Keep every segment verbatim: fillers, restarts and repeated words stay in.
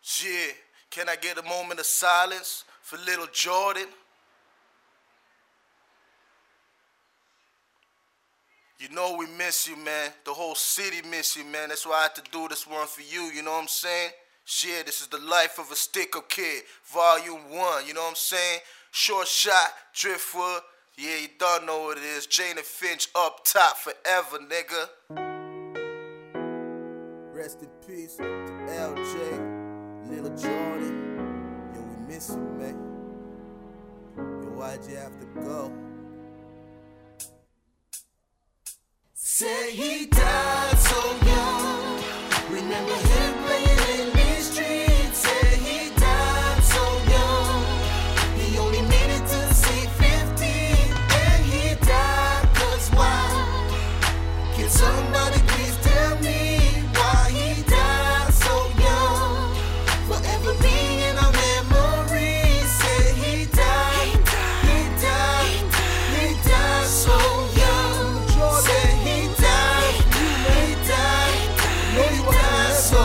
Yeah, can I get a moment of silence for little Jordan? You know we miss you, man. The whole city miss you, man. That's why I had to do this one for you, you know what I'm saying? Shit, this is the life of a stick-up kid, volume one, you know what I'm saying? Short shot, driftwood, yeah, you don't know what it is. Jane and Finch up top forever, nigga. Rest in peace to L J, Little Jordan. Yo, we miss you, man. Yo, why'd you have to go? Say he died so young. Remember him playing in these streets. Say he died so young. He only made it to see fifty. And he died cause why? Can somebody please tell me why he died so young? Forever being in our memories. Say he died, he died, he died so young. Say he died, he died, he died so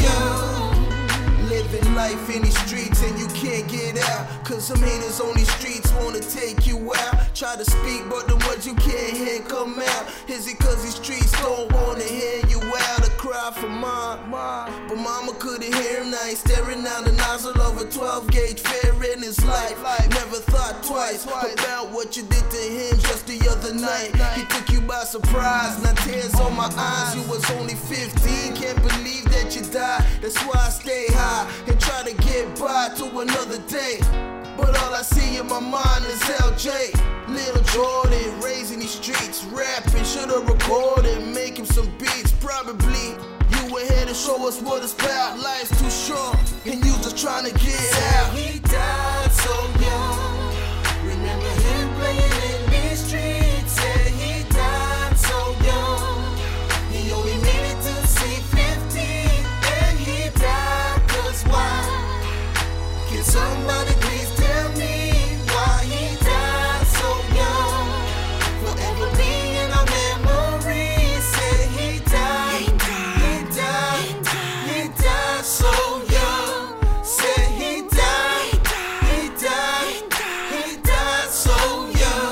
young. Living life in these streets and you can't get out, cause some haters on these streets wanna take you out. Try to speak but the words you can't hear come out. Is it cause these streets don't wanna hear you out? A cry for mom, but mama couldn't hear him. Now he's staring down the nozzle of a twelve gauge fair in his life. Never thought twice about what you did to him just the other night. He took you by surprise, now tears on my eyes. You was only fifteen, can't believe that you died. That's why I stay high and try to get by to another day. But all I see in my mind is L J, Little Jordan, raising these streets, rapping, should've recorded, making some beats. Probably you were here to show us what it's about. Life's too short, and you just trying to get out. He died so young. Remember him playing in these streets. Say he died so young. He only made it to see fifty. And he died cause why? Can somebody please tell me why he died so young? Forever being in our memories. Say he died, he died, he died so young. Say he died, he died, he died so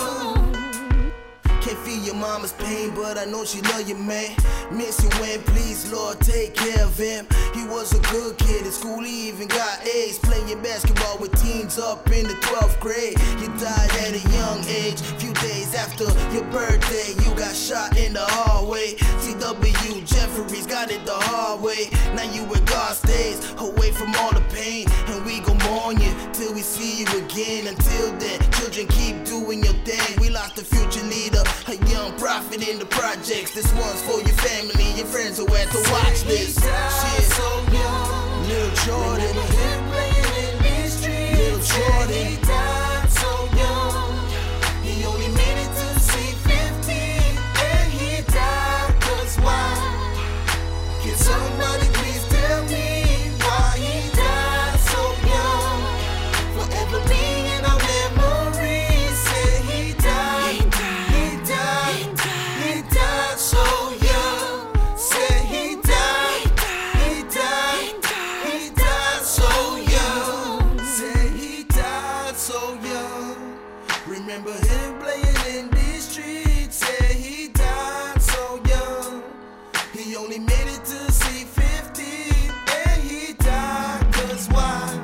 young. Can't feel your mama's pain, but I know she love you, man. Miss you when, please, Lord, take care of him. He was a good kid in school, he even got A's. Playing basketball with teens up in the twelfth grade. You died at a young age. Few days after your birthday, you got shot in the hallway. C W Jeffries got it the hard way. Now you at God's days, away from all the pain. And we gon' mourn you till we see you again. Until then, children keep doing your thing. We lost a future leader, a young prophet in the projects. This one's for your family, your friends who had to watch this. Shit. So young. Little Jordan, remember him playing in these streets. Little Jordan, he died so young. He only made it to see fifty. And he died cause why? Can somebody please tell me why he died so young? Forever being in our memories. Say he died, he died, he died so young. Say he died, he died, he died so young. Say he died so young. Remember him playing in these streets. Say he died so young. He only made it to see fifty. And he died cause why?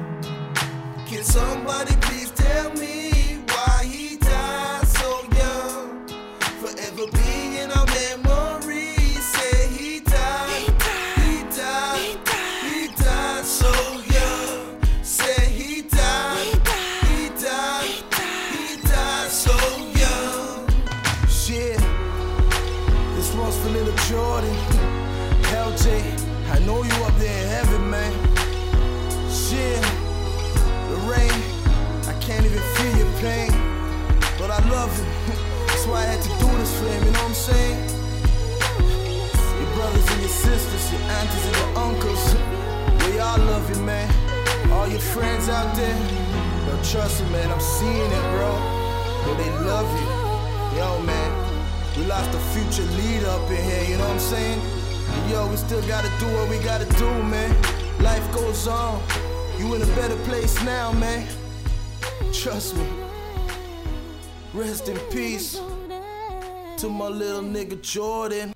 Can somebody please tell me why he died so young? Forever being in our memories. Say he died, he died, he died so young. Say he died, he died, he died so young. shit. This one's for Little Jordan. L J, I know you up there in heaven, man. Shit. Lorraine, I can't even feel your pain, but I love you. That's why I had to do this for him, you know what I'm saying? Your brothers and your sisters, your aunties and your uncles, we all love you, man. All your friends out there, yo, trust me, man, I'm seeing it, bro. Yo, they love you. Yo, man, we lost a future leader up in here, you know what I'm saying? And yo, we still gotta do what we gotta do, man. Life goes on. You in a better place now, man. Trust me. Rest in peace to my little nigga Jordan.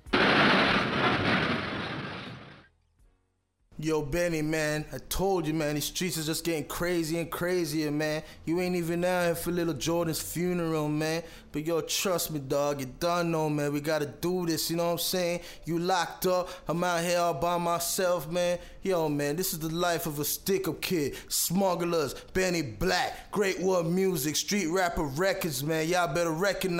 Yo, Benny, man, I told you, man, these streets are just getting crazy and crazier, man. You ain't even out here for little Jordan's funeral, man. But yo, trust me, dog, you done know, man. We gotta do this, you know what I'm saying? You locked up, I'm out here all by myself, man. Yo, man, this is the life of a stick-up kid. Smugglers, Benny Black, Great World Music, Street Rapper Records, man. Y'all better recognize